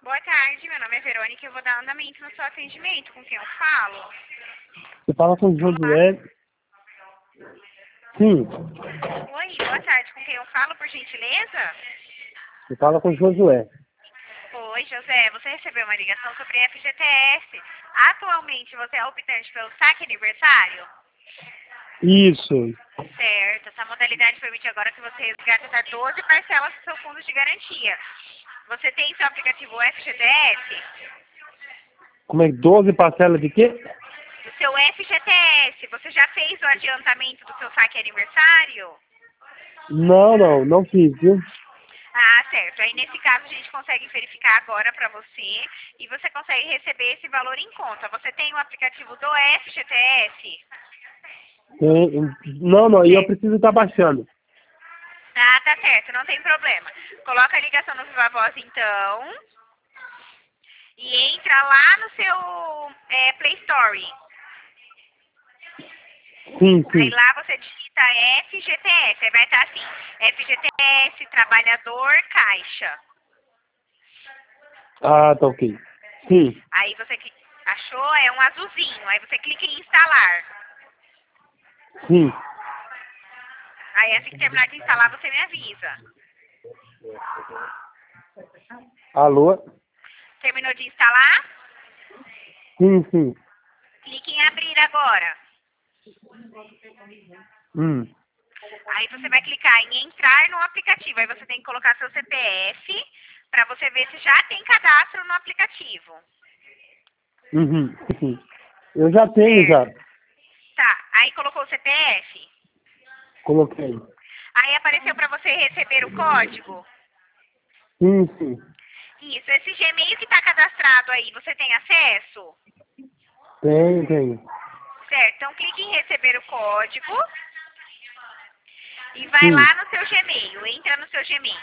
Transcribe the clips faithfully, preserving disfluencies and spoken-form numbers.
Boa tarde, meu nome é Verônica e eu vou dar andamento no seu atendimento. Com quem eu falo? Você fala com o Josué? Sim. Oi, boa tarde. Com quem eu falo, por gentileza? Você fala com o Josué. Oi, José. Você recebeu uma ligação sobre F G T S. Atualmente, você é optante pelo saque aniversário? Isso. Certo. Essa modalidade permite agora que você resgate até doze parcelas do seu fundo de garantia. Você tem seu aplicativo F G T S? Como é que doze parcelas de quê? Do seu F G T S. Você já fez o adiantamento do seu saque aniversário? Não, não, não fiz, viu? Ah, certo. Aí, nesse caso, a gente consegue verificar agora para você e você consegue receber esse valor em conta. Você tem o aplicativo do F G T S? Tem, não, não, e eu preciso estar baixando. Ah, tá certo. Não tem problema. Coloca a ligação no Viva Voz, então, e entra lá no seu é, Play Store. Sim, Aí sim. lá você digita F G T S. Aí vai estar assim, F G T S, Trabalhador, Caixa. Ah, tá ok. Sim, Aí você cli- achou, é um azulzinho. Aí você clica em instalar. sim. Aí assim que terminar de instalar, você me avisa. Alô? Terminou de instalar? Sim, sim. Clique em abrir agora. Hum. Aí você vai clicar em entrar no aplicativo. Aí você tem que colocar seu C P F para você ver se já tem cadastro no aplicativo. Uhum, sim. Eu já tenho, já. Certo. Tá, aí colocou o C P F. Coloquei. Aí apareceu para você receber o código. Sim, sim. Isso, esse Gmail que está cadastrado aí, você tem acesso? Tenho, tenho. Certo, então clique em receber o código e vai Sim. lá no seu Gmail, entra no seu Gmail.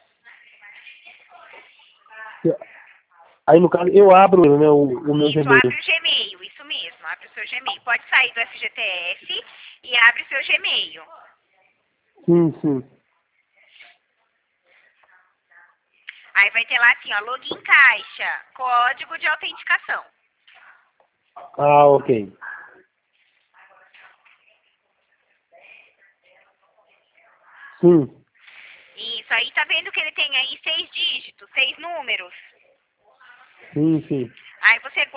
Aí, no caso, eu abro, né, o, o meu Isso, Gmail. abre o Gmail, isso mesmo, abre o seu Gmail. Pode sair do F G T S e abre o seu Gmail. Sim, sim. Aí vai ter lá assim, ó, login caixa, código de autenticação. Ah, ok. Sim. Isso, aí tá vendo que ele tem aí seis dígitos, seis números. Sim, sim. Aí você